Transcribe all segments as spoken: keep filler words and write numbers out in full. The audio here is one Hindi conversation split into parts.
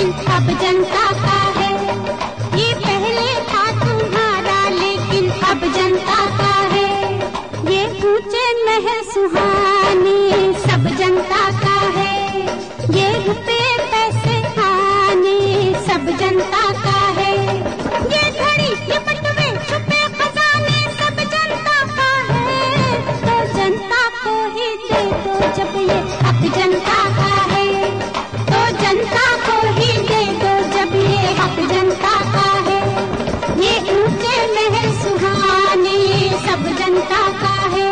लेकिन अब जनता का है। ये पहले था तुम्हारा लेकिन अब जनता का है। ये ऊंचे महल सुहाने सब जनता का है। ये रुपए पैसे आने सब जनता का है। ये घड़ी ये बटुए छुपे खजाने सब जनता का है। तो जनता को ही दे दो जब ये हक जनता का है। तो जनता को ही दे दो जब ये हक जनता का है। ये ऊंचे महल सुहाने सब जनता का है।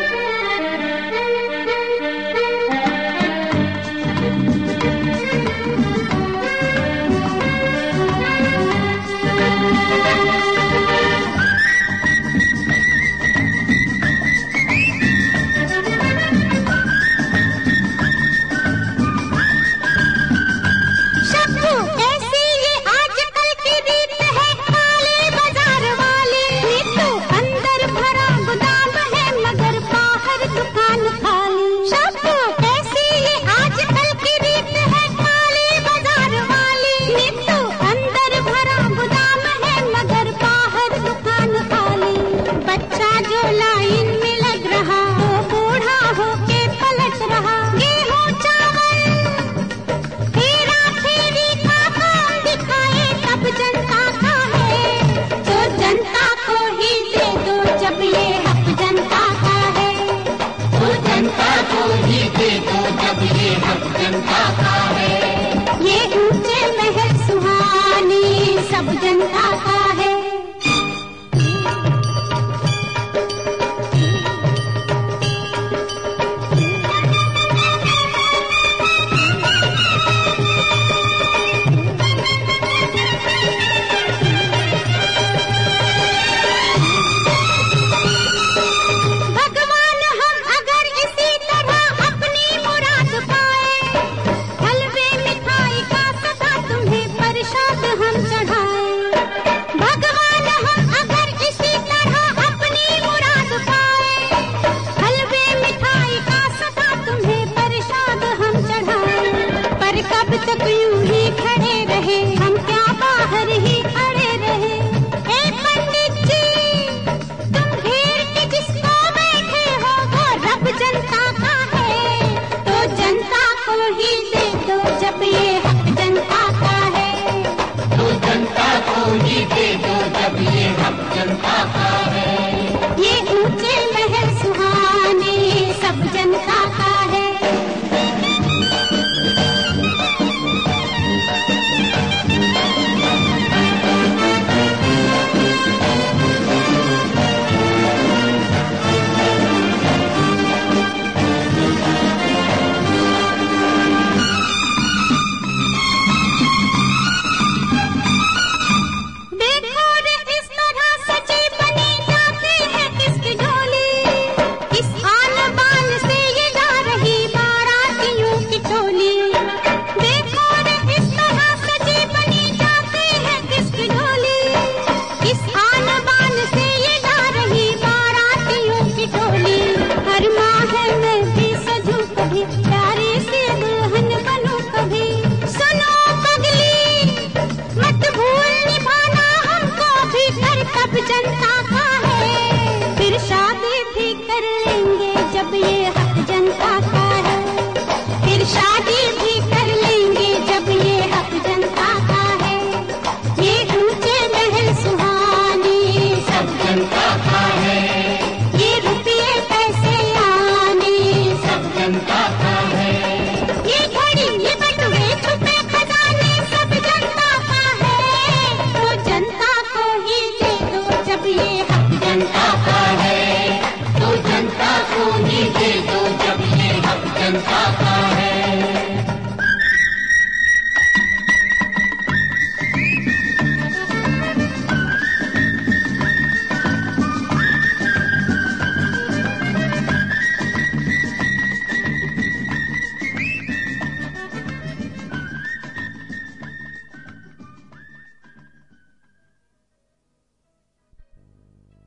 ये ऊंचे महल सुहाने सब जनता का है। कब तक यूं ही खड़े रहे